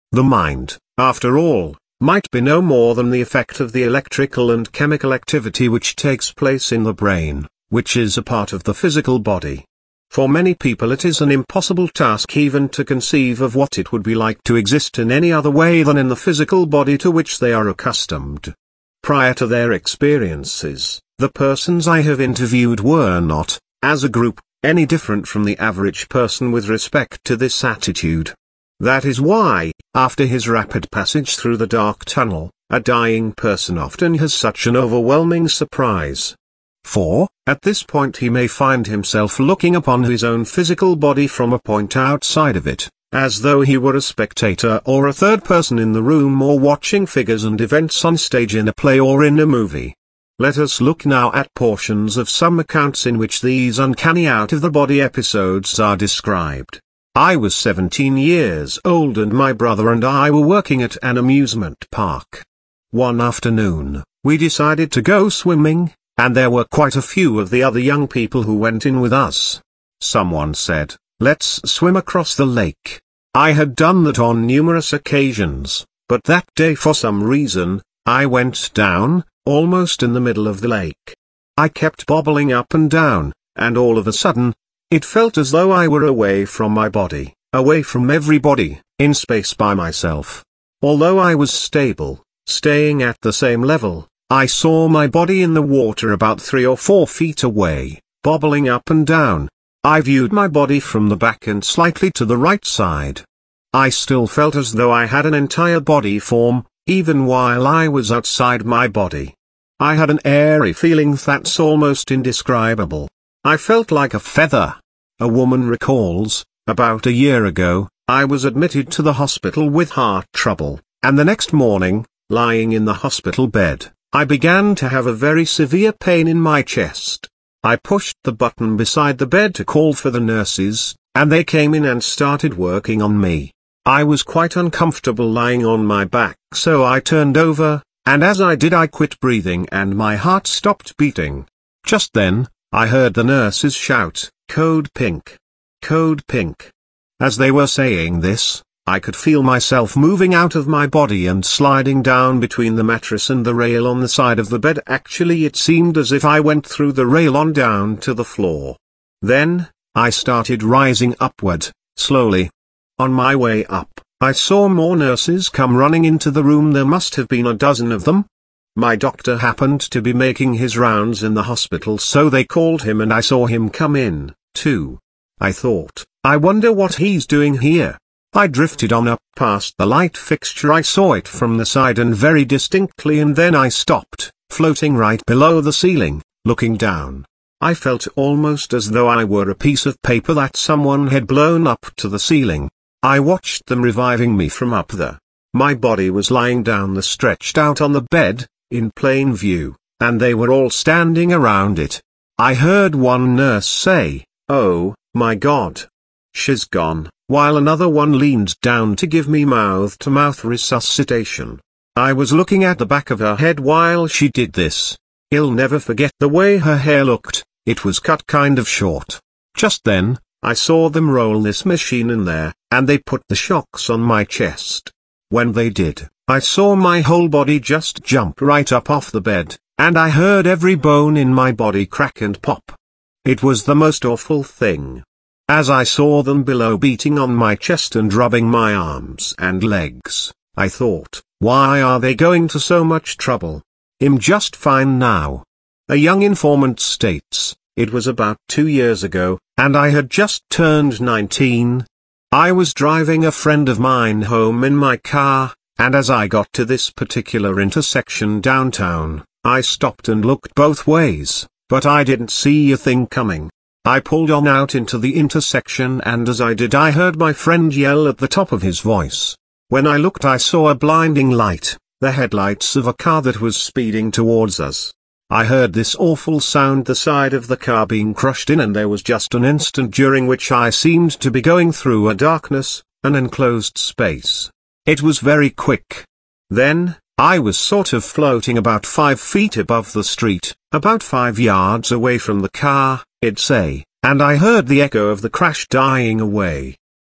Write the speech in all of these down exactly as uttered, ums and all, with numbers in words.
The mind, after all, might be no more than the effect of the electrical and chemical activity which takes place in the brain, which is a part of the physical body. For many people it is an impossible task even to conceive of what it would be like to exist in any other way than in the physical body to which they are accustomed. Prior to their experiences, the persons I have interviewed were not, as a group, any different from the average person with respect to this attitude. That is why, after his rapid passage through the dark tunnel, a dying person often has such an overwhelming surprise. For, at this point he may find himself looking upon his own physical body from a point outside of it, as though he were a spectator or a third person in the room or watching figures and events on stage in a play or in a movie. Let us look now at portions of some accounts in which these uncanny out-of-the-body episodes are described. I was seventeen years old and my brother and I were working at an amusement park. One afternoon, we decided to go swimming, and there were quite a few of the other young people who went in with us. Someone said, "Let's swim across the lake." I had done that on numerous occasions, but that day for some reason, I went down, almost in the middle of the lake. I kept bobbling up and down, and all of a sudden, it felt as though I were away from my body, away from everybody, in space by myself. Although I was stable, staying at the same level, I saw my body in the water about three or four feet away, bobbling up and down. I viewed my body from the back and slightly to the right side. I still felt as though I had an entire body form, even while I was outside my body. I had an airy feeling that's almost indescribable. I felt like a feather. A woman recalls, about a year ago, I was admitted to the hospital with heart trouble, and the next morning, lying in the hospital bed, I began to have a very severe pain in my chest. I pushed the button beside the bed to call for the nurses, and they came in and started working on me. I was quite uncomfortable lying on my back, so I turned over, and as I did I quit breathing and my heart stopped beating. Just then, I heard the nurses shout, "Code Pink! Code Pink!" As they were saying this, I could feel myself moving out of my body and sliding down between the mattress and the rail on the side of the bed. Actually, it seemed as if I went through the rail on down to the floor. Then, I started rising upward, slowly. On my way up, I saw more nurses come running into the room. There must have been a dozen of them. My doctor happened to be making his rounds in the hospital, so they called him and I saw him come in, too. I thought, I wonder what he's doing here. I drifted on up past the light fixture. I saw it from the side and very distinctly, and then I stopped, floating right below the ceiling, looking down. I felt almost as though I were a piece of paper that someone had blown up to the ceiling. I watched them reviving me from up there. My body was lying down the stretched out on the bed, in plain view, and they were all standing around it. I heard one nurse say, "Oh, my God. She's gone," while another one leaned down to give me mouth-to-mouth resuscitation. I was looking at the back of her head while she did this. I'll never forget the way her hair looked. It was cut kind of short. Just then, I saw them roll this machine in there, and they put the shocks on my chest. When they did, I saw my whole body just jump right up off the bed, and I heard every bone in my body crack and pop. It was the most awful thing. As I saw them below beating on my chest and rubbing my arms and legs, I thought, why are they going to so much trouble? I'm just fine now. A young informant states, it was about two years ago, and I had just turned nineteen. I was driving a friend of mine home in my car, and as I got to this particular intersection downtown, I stopped and looked both ways, but I didn't see a thing coming. I pulled on out into the intersection, and as I did I heard my friend yell at the top of his voice. When I looked I saw a blinding light, the headlights of a car that was speeding towards us. I heard this awful sound, the side of the car being crushed in, and there was just an instant during which I seemed to be going through a darkness, an enclosed space. It was very quick. Then, I was sort of floating about five feet above the street, about five yards away from the car, I'd say, and I heard the echo of the crash dying away.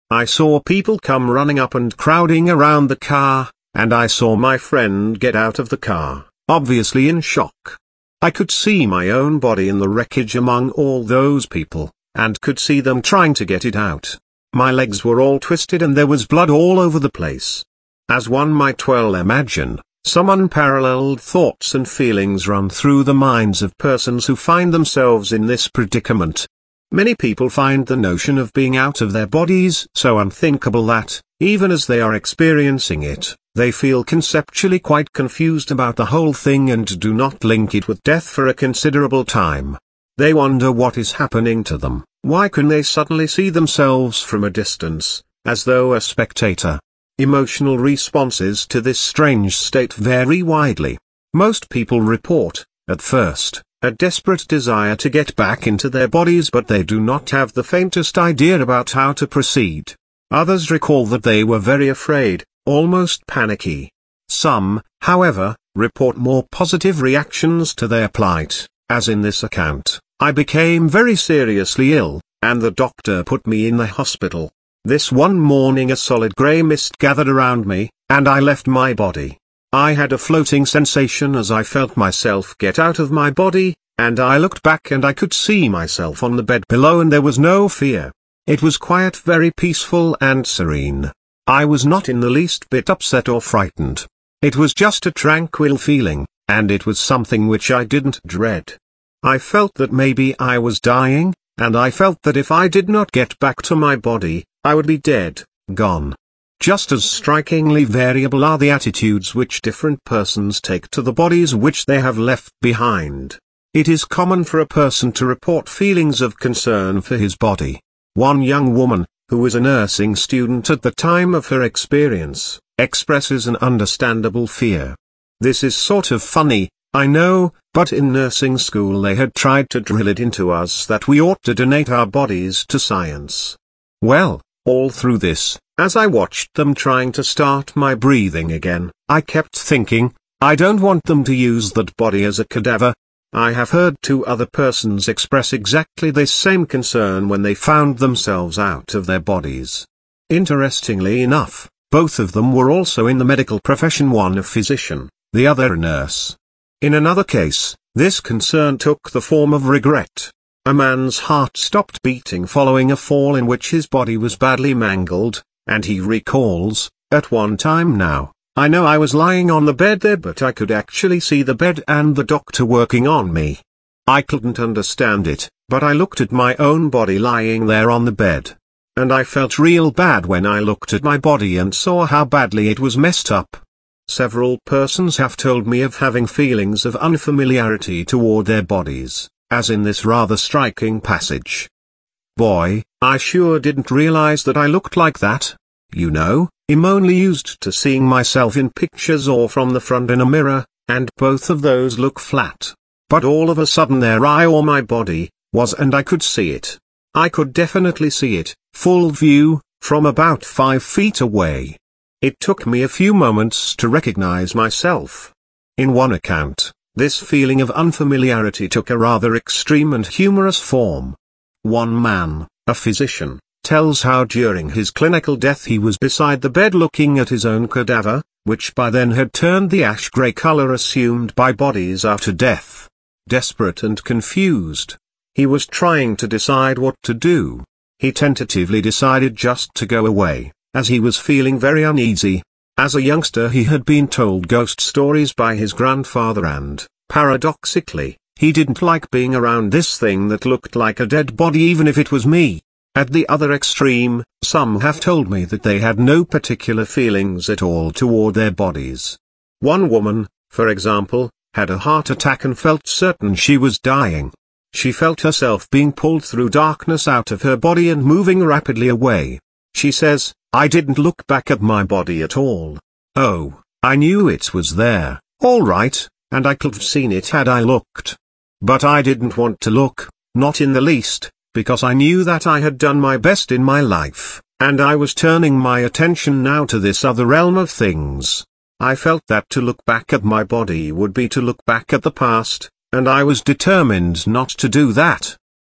I saw people come running up and crowding around the car, and I saw my friend get out of the car, obviously in shock. I could see my own body in the wreckage among all those people, and could see them trying to get it out. My legs were all twisted and there was blood all over the place. As one might well imagine, some unparalleled thoughts and feelings run through the minds of persons who find themselves in this predicament. Many people find the notion of being out of their bodies so unthinkable that, even as they are experiencing it, they feel conceptually quite confused about the whole thing and do not link it with death for a considerable time. They wonder what is happening to them. Why can they suddenly see themselves from a distance, as though a spectator? Emotional responses to this strange state vary widely. Most people report, at first, a desperate desire to get back into their bodies, but they do not have the faintest idea about how to proceed. Others recall that they were very afraid, almost panicky. Some, however, report more positive reactions to their plight, as in this account. I became very seriously ill, and the doctor put me in the hospital. This one morning a solid grey mist gathered around me, and I left my body. I had a floating sensation as I felt myself get out of my body, and I looked back and I could see myself on the bed below and there was no fear. It was quiet, very peaceful and serene. I was not in the least bit upset or frightened. It was just a tranquil feeling, and it was something which I didn't dread. I felt that maybe I was dying, and I felt that if I did not get back to my body, I would be dead, gone. Just as strikingly variable are the attitudes which different persons take to the bodies which they have left behind. It is common for a person to report feelings of concern for his body. One young woman, who was a nursing student at the time of her experience, expresses an understandable fear. This is sort of funny, I know, but in nursing school they had tried to drill it into us that we ought to donate our bodies to science. Well, all through this, as I watched them trying to start my breathing again, I kept thinking, I don't want them to use that body as a cadaver. I have heard two other persons express exactly this same concern when they found themselves out of their bodies. Interestingly enough, both of them were also in the medical profession, one a physician, the other a nurse. In another case, this concern took the form of regret. A man's heart stopped beating following a fall in which his body was badly mangled, and he recalls, at one time now, I know I was lying on the bed there but I could actually see the bed and the doctor working on me. I couldn't understand it, but I looked at my own body lying there on the bed. And I felt real bad when I looked at my body and saw how badly it was messed up. Several persons have told me of having feelings of unfamiliarity toward their bodies, as in this rather striking passage. Boy, I sure didn't realize that I looked like that. You know, I'm only used to seeing myself in pictures or from the front in a mirror, and both of those look flat. But all of a sudden there I or my body was, and I could see it. I could definitely see it, full view, from about five feet away. It took me a few moments to recognize myself. In one account, this feeling of unfamiliarity took a rather extreme and humorous form. One man, a physician, tells how during his clinical death he was beside the bed looking at his own cadaver, which by then had turned the ash-grey color assumed by bodies after death. Desperate and confused, he was trying to decide what to do. He tentatively decided just to go away, as he was feeling very uneasy. As a youngster he had been told ghost stories by his grandfather and, paradoxically, he didn't like being around this thing that looked like a dead body even if it was me. At the other extreme, some have told me that they had no particular feelings at all toward their bodies. One woman, for example, had a heart attack and felt certain she was dying. She felt herself being pulled through darkness out of her body and moving rapidly away. She says, I didn't look back at my body at all. Oh, I knew it was there, all right, and I could have seen it had I looked. But I didn't want to look, not in the least, because I knew that I had done my best in my life, and I was turning my attention now to this other realm of things. I felt that to look back at my body would be to look back at the past, and I was determined not to do that.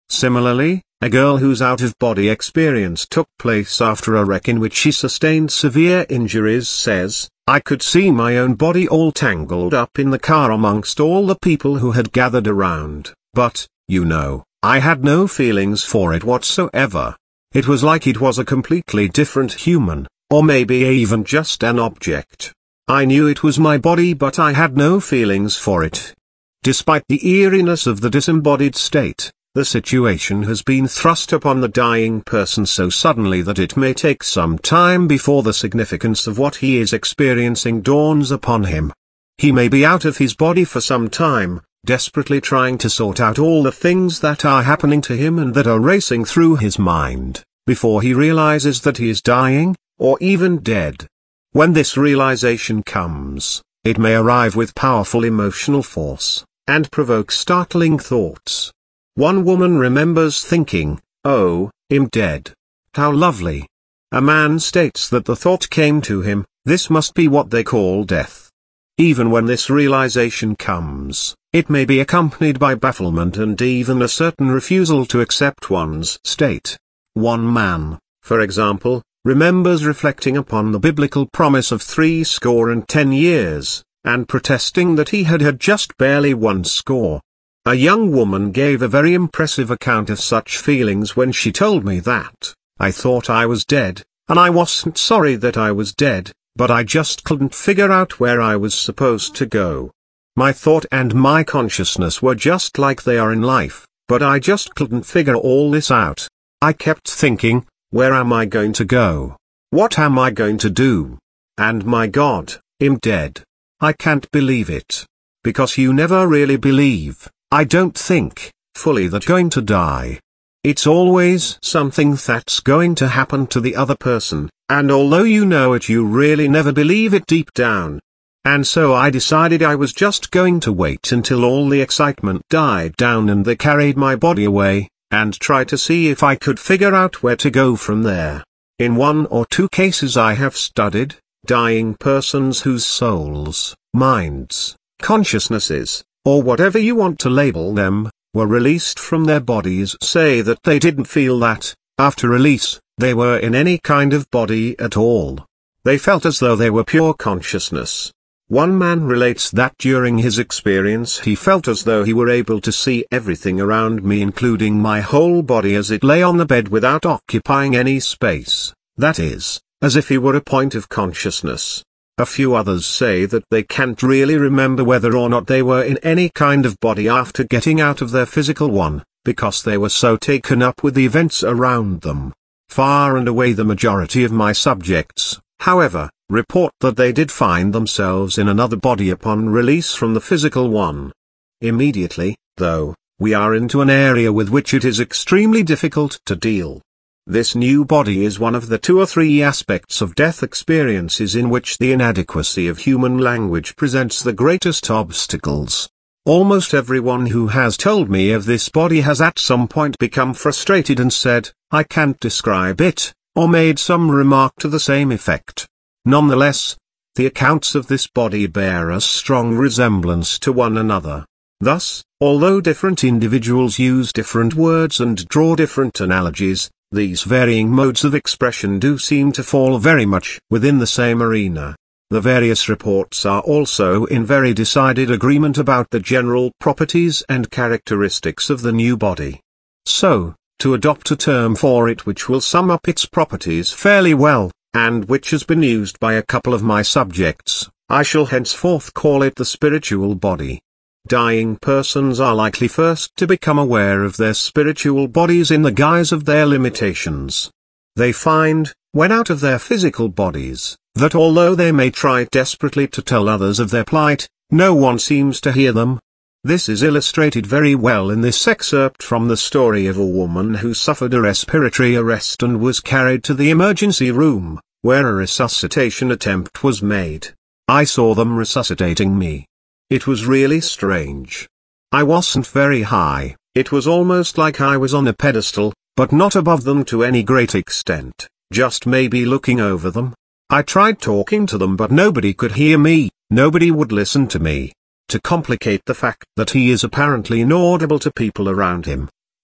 Similarly, a girl whose out-of-body experience took place after a wreck in which she sustained severe injuries says, "I could see my own body all tangled up in the car amongst all the people who had gathered around, but, you know, I had no feelings for it whatsoever. It was like it was a completely different human, or maybe even just an object. I knew it was my body, but I had no feelings for it." Despite the eeriness of the disembodied state, the situation has been thrust upon the dying person so suddenly that it may take some time before the significance of what he is experiencing dawns upon him. He may be out of his body for some time, desperately trying to sort out all the things that are happening to him and that are racing through his mind, before he realizes that he is dying, or even dead. When this realization comes, it may arrive with powerful emotional force, and provoke startling thoughts. One woman remembers thinking, "Oh, I'm dead. How lovely." A man states that the thought came to him, "This must be what they call death." Even when this realization comes, it may be accompanied by bafflement and even a certain refusal to accept one's state. One man, for example, remembers reflecting upon the biblical promise of three score and ten years, and protesting that he had had just barely one score. A young woman gave a very impressive account of such feelings when she told me that, "I thought I was dead, and I wasn't sorry that I was dead, but I just couldn't figure out where I was supposed to go. My thought and my consciousness were just like they are in life, but I just couldn't figure all this out. I kept thinking, where am I going to go? What am I going to do? And my God, I'm dead. I can't believe it." Because you never really believe, I don't think, fully that you're going to die. It's always something that's going to happen to the other person, and although you know it, you really never believe it deep down. And so I decided I was just going to wait until all the excitement died down and they carried my body away, and try to see if I could figure out where to go from there. In one or two cases I have studied, dying persons whose souls, minds, consciousnesses, or whatever you want to label them, were released from their bodies say that they didn't feel that, after release, they were in any kind of body at all. They felt as though they were pure consciousness. One man relates that during his experience he felt as though he were able to see everything around me, including my whole body as it lay on the bed without occupying any space, that is, as if he were a point of consciousness. A few others say that they can't really remember whether or not they were in any kind of body after getting out of their physical one, because they were so taken up with the events around them. Far and away the majority of my subjects, however, report that they did find themselves in another body upon release from the physical one. Immediately, though, we are into an area with which it is extremely difficult to deal. This new body is one of the two or three aspects of death experiences in which the inadequacy of human language presents the greatest obstacles. Almost everyone who has told me of this body has at some point become frustrated and said, "I can't describe it," or made some remark to the same effect. Nonetheless, the accounts of this body bear a strong resemblance to one another. Thus, although different individuals use different words and draw different analogies, these varying modes of expression do seem to fall very much within the same arena. The various reports are also in very decided agreement about the general properties and characteristics of the new body. So, to adopt a term for it which will sum up its properties fairly well, and which has been used by a couple of my subjects, I shall henceforth call it the spiritual body. Dying persons are likely first to become aware of their spiritual bodies in the guise of their limitations. They find, when out of their physical bodies, that although they may try desperately to tell others of their plight, no one seems to hear them. This is illustrated very well in this excerpt from the story of a woman who suffered a respiratory arrest and was carried to the emergency room, where a resuscitation attempt was made. I saw them resuscitating me. It was really strange. I wasn't very high, it was almost like I was on a pedestal, but not above them to any great extent, just maybe looking over them. I tried talking to them but nobody could hear me, nobody would listen to me. To complicate the fact that he is apparently inaudible to people around him,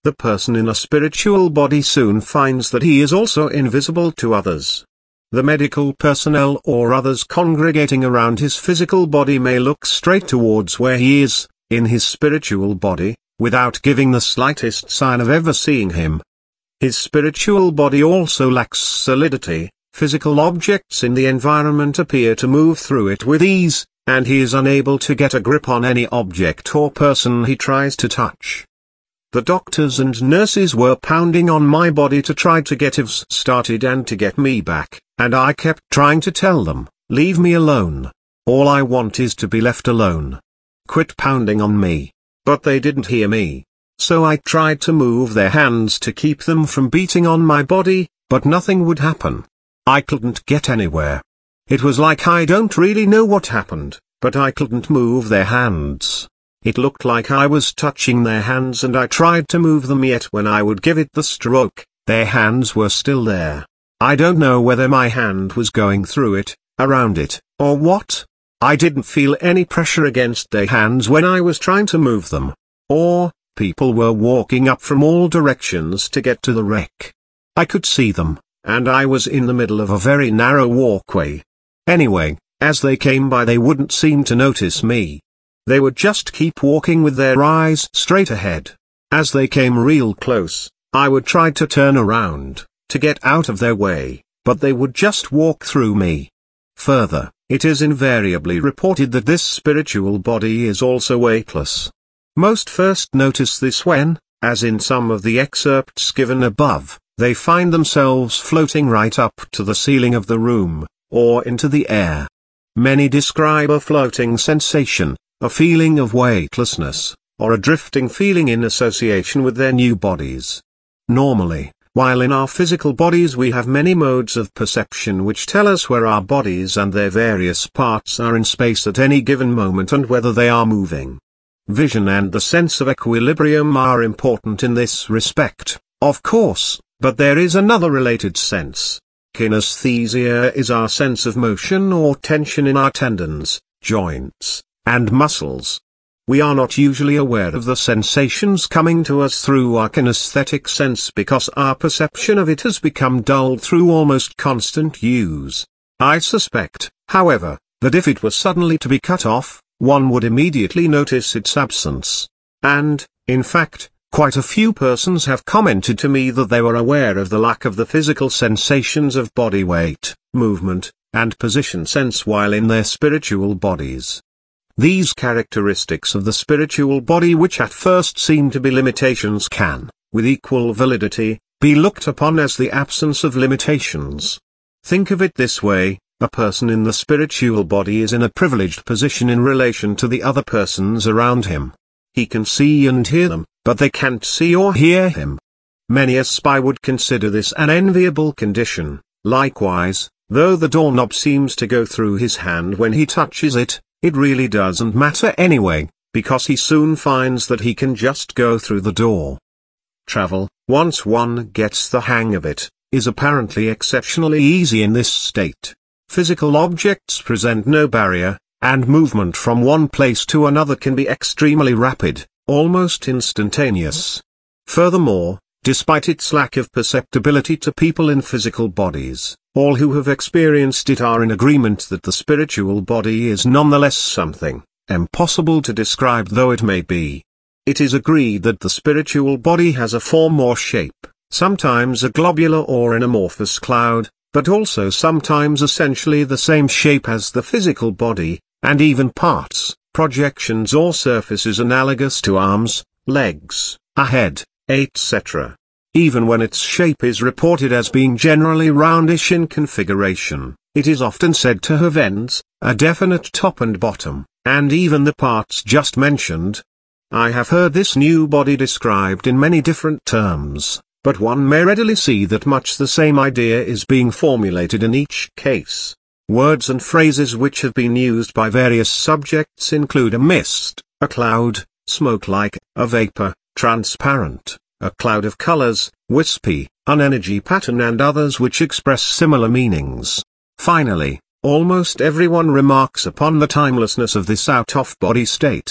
The person in a spiritual body soon finds that he is also invisible to others. The medical personnel or others congregating around his physical body may look straight towards where he is, in his spiritual body, without giving the slightest sign of ever seeing him. His spiritual body also lacks solidity. Physical objects in the environment appear to move through it with ease, and he is unable to get a grip on any object or person he tries to touch. The doctors and nurses were pounding on my body to try to get I Vs started and to get me back, and I kept trying to tell them, leave me alone. All I want is to be left alone. Quit pounding on me. But they didn't hear me. So I tried to move their hands to keep them from beating on my body, but nothing would happen. I couldn't get anywhere. It was like I don't really know what happened, but I couldn't move their hands. It looked like I was touching their hands and I tried to move them, yet when I would give it the stroke, their hands were still there. I don't know whether my hand was going through it, around it, or what. I didn't feel any pressure against their hands when I was trying to move them. Or, people were walking up from all directions to get to the wreck. I could see them, and I was in the middle of a very narrow walkway. Anyway, as they came by they wouldn't seem to notice me. They would just keep walking with their eyes straight ahead. As they came real close, I would try to turn around, to get out of their way, but they would just walk through me. Further, it is invariably reported that this spiritual body is also weightless. Most first notice this when, as in some of the excerpts given above, they find themselves floating right up to the ceiling of the room, or into the air. Many describe a floating sensation, a feeling of weightlessness, or a drifting feeling in association with their new bodies. Normally, while in our physical bodies we have many modes of perception which tell us where our bodies and their various parts are in space at any given moment and whether they are moving. Vision and the sense of equilibrium are important in this respect, of course, but there is another related sense. Kinesthesia is our sense of motion or tension in our tendons, joints, and muscles. We are not usually aware of the sensations coming to us through our kinesthetic sense because our perception of it has become dulled through almost constant use. I suspect, however, that if it were suddenly to be cut off, one would immediately notice its absence. And, in fact, quite a few persons have commented to me that they were aware of the lack of the physical sensations of body weight, movement, and position sense while in their spiritual bodies. These characteristics of the spiritual body which at first seem to be limitations can, with equal validity, be looked upon as the absence of limitations. Think of it this way, a person in the spiritual body is in a privileged position in relation to the other persons around him. He can see and hear them, but they can't see or hear him. Many a spy would consider this an enviable condition. Likewise, though the doorknob seems to go through his hand when he touches it, it really doesn't matter anyway, because he soon finds that he can just go through the door. Travel, once one gets the hang of it, is apparently exceptionally easy in this state. Physical objects present no barrier, and movement from one place to another can be extremely rapid, almost instantaneous. Furthermore, despite its lack of perceptibility to people in physical bodies, all who have experienced it are in agreement that the spiritual body is nonetheless something, impossible to describe though it may be. It is agreed that the spiritual body has a form or shape, sometimes a globular or an amorphous cloud, but also sometimes essentially the same shape as the physical body, and even parts, projections or surfaces analogous to arms, legs, a head, et cetera. Even when its shape is reported as being generally roundish in configuration, it is often said to have ends, a definite top and bottom, and even the parts just mentioned. I have heard this new body described in many different terms, but one may readily see that much the same idea is being formulated in each case. Words and phrases which have been used by various subjects include a mist, a cloud, smoke-like, a vapor, transparent, a cloud of colors, wispy, an energy pattern and others which express similar meanings. Finally, almost everyone remarks upon the timelessness of this out-of-body state.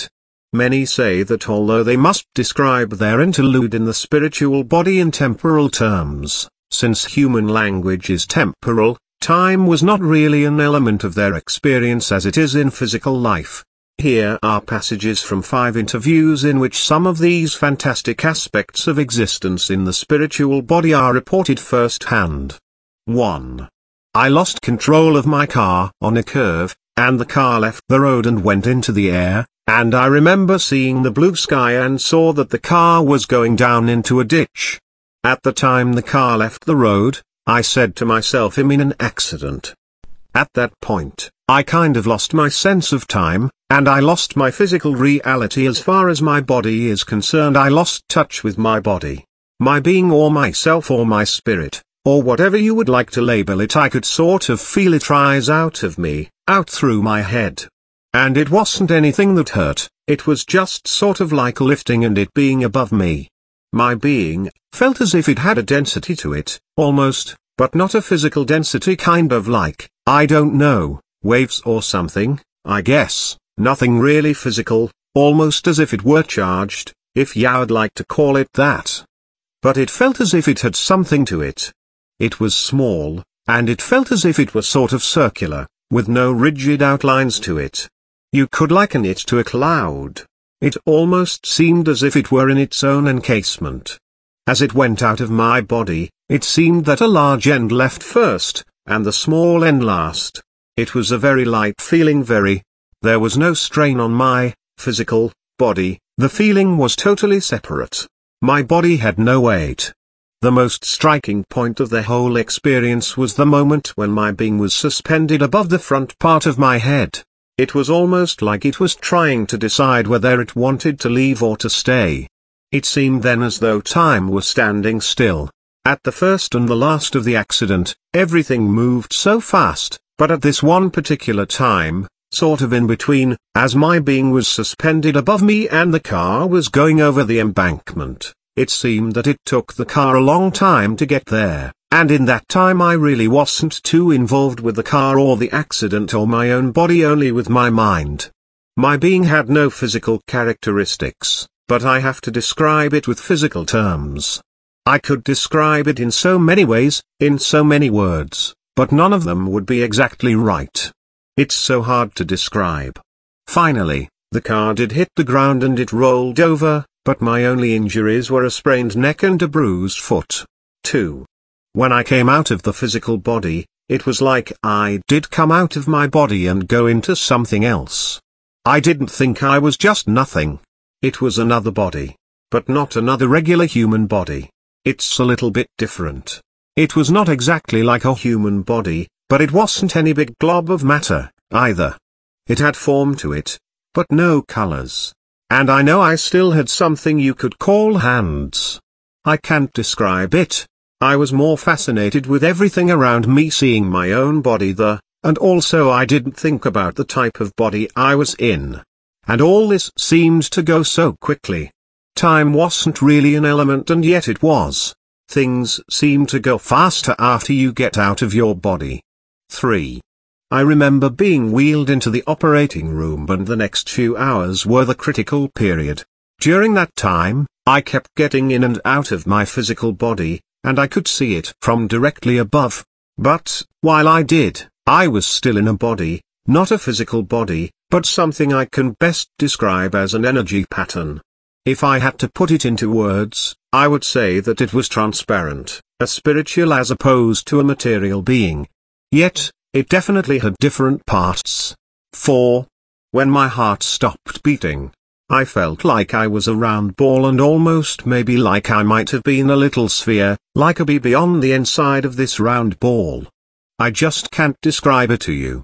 Many say that although they must describe their interlude in the spiritual body in temporal terms, since human language is temporal, time was not really an element of their experience as it is in physical life. Here are passages from five interviews in which some of these fantastic aspects of existence in the spiritual body are reported firsthand. one. I lost control of my car on a curve, and the car left the road and went into the air, and I remember seeing the blue sky and saw that the car was going down into a ditch. At the time the car left the road, I said to myself, I'm in an accident. At that point, I kind of lost my sense of time, and I lost my physical reality as far as my body is concerned. I lost touch with my body. My being or myself or my spirit, or whatever you would like to label it. I could sort of feel it rise out of me, out through my head. And it wasn't anything that hurt, it was just sort of like lifting and it being above me. My being felt as if it had a density to it, almost, but not a physical density, kind of like, I don't know, waves or something, I guess, nothing really physical, almost as if it were charged, if you'd like to call it that. But it felt as if it had something to it. It was small, and it felt as if it were sort of circular, with no rigid outlines to it. You could liken it to a cloud. It almost seemed as if it were in its own encasement. As it went out of my body, it seemed that a large end left first, and the small end last. It was a very light feeling, very. There was no strain on my physical body, the feeling was totally separate. My body had no weight. The most striking point of the whole experience was the moment when my being was suspended above the front part of my head. It was almost like it was trying to decide whether it wanted to leave or to stay. It seemed then as though time was standing still. At the first and the last of the accident, everything moved so fast, but at this one particular time, sort of in between, as my being was suspended above me and the car was going over the embankment, it seemed that it took the car a long time to get there. And in that time I really wasn't too involved with the car or the accident or my own body, only with my mind. My being had no physical characteristics, but I have to describe it with physical terms. I could describe it in so many ways, in so many words, but none of them would be exactly right. It's so hard to describe. Finally, the car did hit the ground and it rolled over, but my only injuries were a sprained neck and a bruised foot. two. When I came out of the physical body, it was like I did come out of my body and go into something else. I didn't think I was just nothing. It was another body. But not another regular human body. It's a little bit different. It was not exactly like a human body, but it wasn't any big glob of matter, either. It had form to it, but no colors. And I know I still had something you could call hands. I can't describe it. I was more fascinated with everything around me, seeing my own body there, and also I didn't think about the type of body I was in. And all this seemed to go so quickly. Time wasn't really an element and yet it was. Things seem to go faster after you get out of your body. three. I remember being wheeled into the operating room and the next few hours were the critical period. During that time, I kept getting in and out of my physical body, and I could see it from directly above. But, while I did, I was still in a body, not a physical body, but something I can best describe as an energy pattern. If I had to put it into words, I would say that it was transparent, a spiritual as opposed to a material being. Yet, it definitely had different parts. four. When my heart stopped beating, I felt like I was a round ball and almost maybe like I might have been a little sphere, like a bee beyond the inside of this round ball. I just can't describe it to you.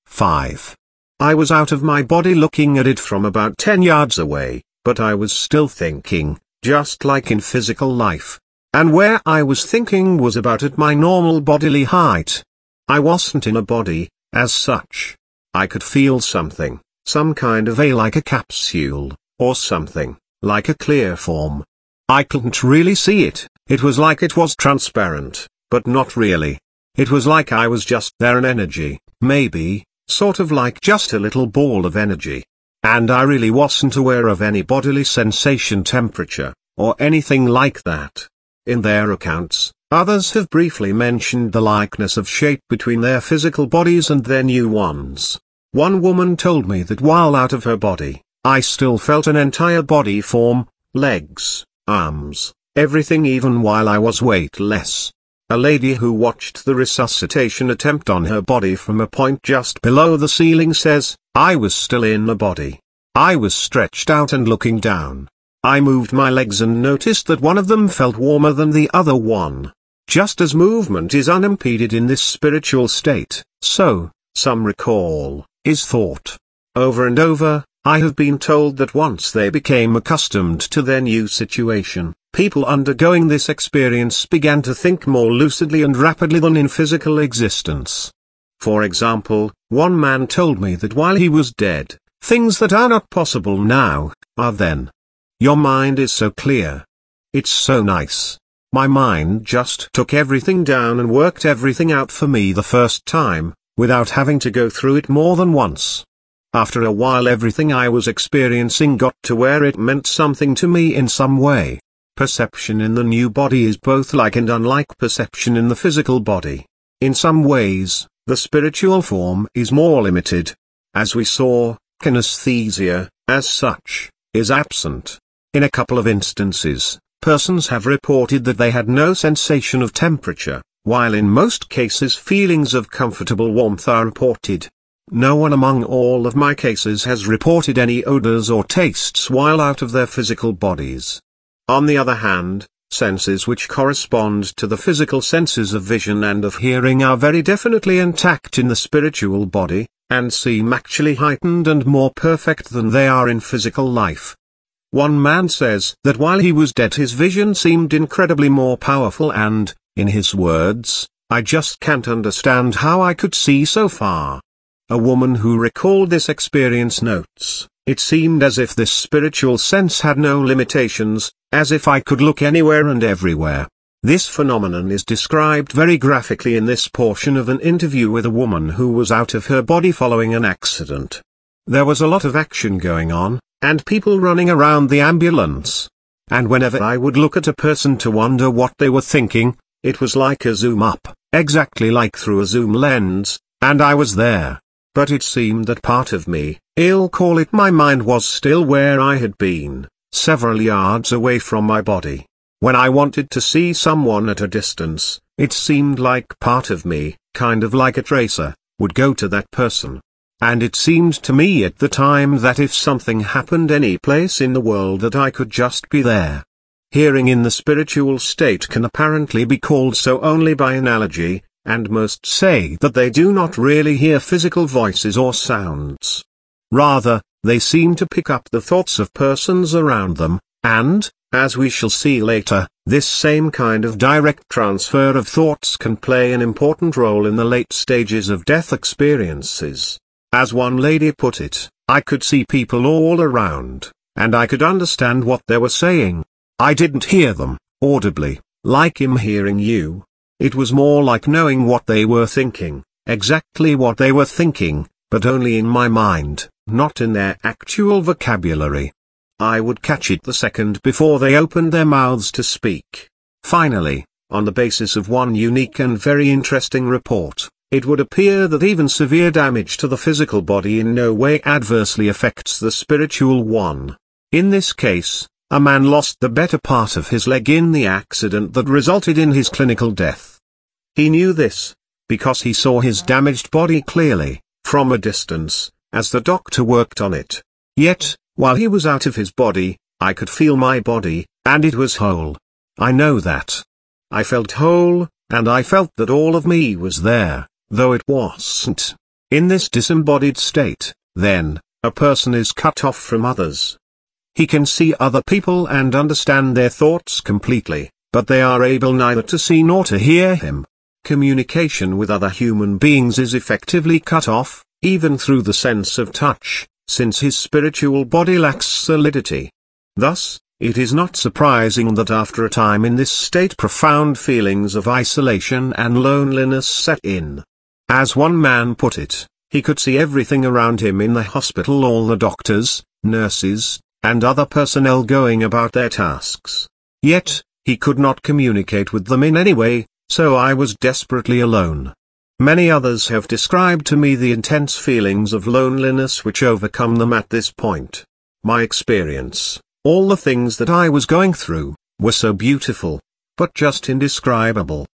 five. I was out of my body looking at it from about ten yards away, but I was still thinking, just like in physical life. And where I was thinking was about at my normal bodily height. I wasn't in a body, as such. I could feel something. Some kind of a like a capsule, or something, like a clear form. I couldn't really see it, it was like it was transparent, but not really. It was like I was just there, an energy, maybe, sort of like just a little ball of energy. and I really wasn't aware of any bodily sensation, temperature, or anything like that. In their accounts, others have briefly mentioned the likeness of shape between their physical bodies and their new ones. One woman told me that while out of her body, I still felt an entire body form, legs, arms, everything, even while I was weightless. A lady who watched the resuscitation attempt on her body from a point just below the ceiling says, "I was still in the body. I was stretched out and looking down. I moved my legs and noticed that one of them felt warmer than the other one." Just as movement is unimpeded in this spiritual state, so, some recall, is thought. Over and over, I have been told that once they became accustomed to their new situation, people undergoing this experience began to think more lucidly and rapidly than in physical existence. For example, one man told me that while he was dead, things that are not possible now, are then. Your mind is so clear. It's so nice. My mind just took everything down and worked everything out for me the first time, without having to go through it more than once. After a while, everything I was experiencing got to where it meant something to me in some way. Perception in the new body is both like and unlike perception in the physical body. In some ways, the spiritual form is more limited. As we saw, kinesthesia, as such, is absent. In a couple of instances, persons have reported that they had no sensation of temperature, while in most cases feelings of comfortable warmth are reported. No one among all of my cases has reported any odors or tastes while out of their physical bodies. On the other hand, senses which correspond to the physical senses of vision and of hearing are very definitely intact in the spiritual body, and seem actually heightened and more perfect than they are in physical life. One man says that while he was dead his vision seemed incredibly more powerful and, in his words, "I just can't understand how I could see so far." A woman who recalled this experience notes, "It seemed as if this spiritual sense had no limitations, as if I could look anywhere and everywhere." This phenomenon is described very graphically in this portion of an interview with a woman who was out of her body following an accident. There was a lot of action going on, and people running around the ambulance. And whenever I would look at a person to wonder what they were thinking, it was like a zoom up, exactly like through a zoom lens, and I was there. But it seemed that part of me, I'll call it my mind, was still where I had been, several yards away from my body. When I wanted to see someone at a distance, it seemed like part of me, kind of like a tracer, would go to that person. And it seemed to me at the time that if something happened any place in the world that I could just be there. Hearing in the spiritual state can apparently be called so only by analogy, and most say that they do not really hear physical voices or sounds. Rather, they seem to pick up the thoughts of persons around them, and, as we shall see later, this same kind of direct transfer of thoughts can play an important role in the late stages of death experiences. As one lady put it, "I could see people all around, and I could understand what they were saying. I didn't hear them, audibly, like I'm hearing you. It was more like knowing what they were thinking, exactly what they were thinking, but only in my mind, not in their actual vocabulary. I would catch it the second before they opened their mouths to speak." Finally, on the basis of one unique and very interesting report, it would appear that even severe damage to the physical body in no way adversely affects the spiritual one. In this case, a man lost the better part of his leg in the accident that resulted in his clinical death. He knew this, because he saw his damaged body clearly, from a distance, as the doctor worked on it. Yet, while he was out of his body, I could feel my body, and it was whole. I know that. I felt whole, and I felt that all of me was there, though it wasn't. In this disembodied state, then, a person is cut off from others. He can see other people and understand their thoughts completely, but they are able neither to see nor to hear him. Communication with other human beings is effectively cut off, even through the sense of touch, since his spiritual body lacks solidity. Thus, it is not surprising that after a time in this state profound feelings of isolation and loneliness set in. As one man put it, He could see everything around him in the hospital, all the doctors, nurses, and other personnel going about their tasks. Yet, he could not communicate with them in any way, so I was desperately alone. Many others have described to me the intense feelings of loneliness which overcome them at this point. My experience, all the things that I was going through, were so beautiful, but just indescribable.